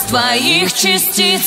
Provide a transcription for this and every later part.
твоих частиц.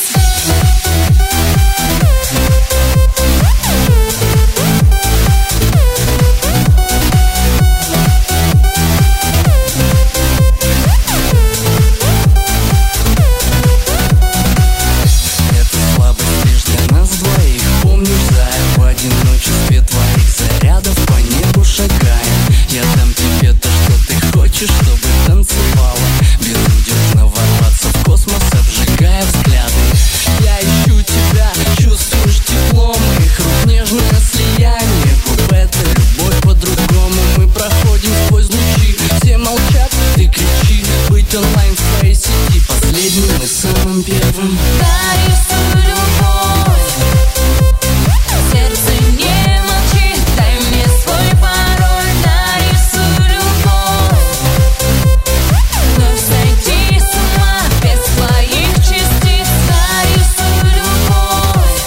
Чтобы танцевала, безудержно ворваться в космос, обжигая взгляды. Я ищу тебя, чувствуешь тепло моих рук, нежное слияние. Пуп, это любовь по-другому. Мы проходим сквозь лучи, все молчат, ты кричи. Быть онлайн в твоей сети, последним и самым первым. Дарю свою любовь, сердце не молчи, дай мне свой пароль. Дарю свою любовь, вновь сойти с ума без твоих частиц. Дарю свою любовь,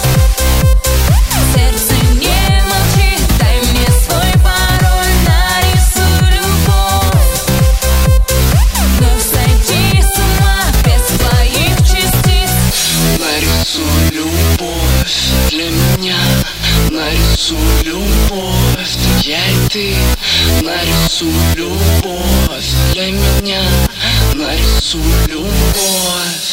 сердце не молчи, дай мне свой пароль. Дарю свою любовь, вновь сойти с ума без твоих частиц. Нарисуй любовь для меня, нарисуй любовь, я и ты. Нарисуй любовь для меня, нарисуй любовь.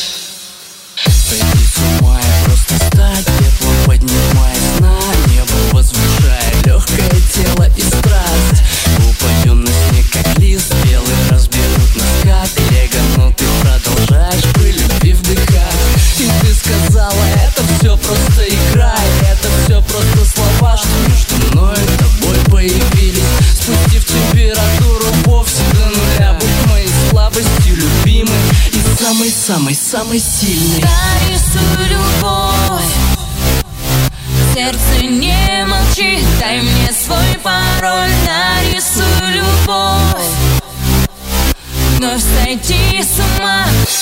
Сойти с ума и просто стать теплым, поднимаясь на небо, возвышая легкое тело и страсть. Упадем на снег, как лист белый, разберут нас как лего, но ты продолжаешь пыль любви вдыхать. И ты сказала, это все просто игра, и это все просто слова, что между мной и тобой появились. Спустив температуру вовсе до нуля, будь моей слабостью любимой и самой-самой-самой сильной. Дарю свою любовь, сердце не молчи, дай мне свой пароль. Дарю свою любовь, вновь сойти с ума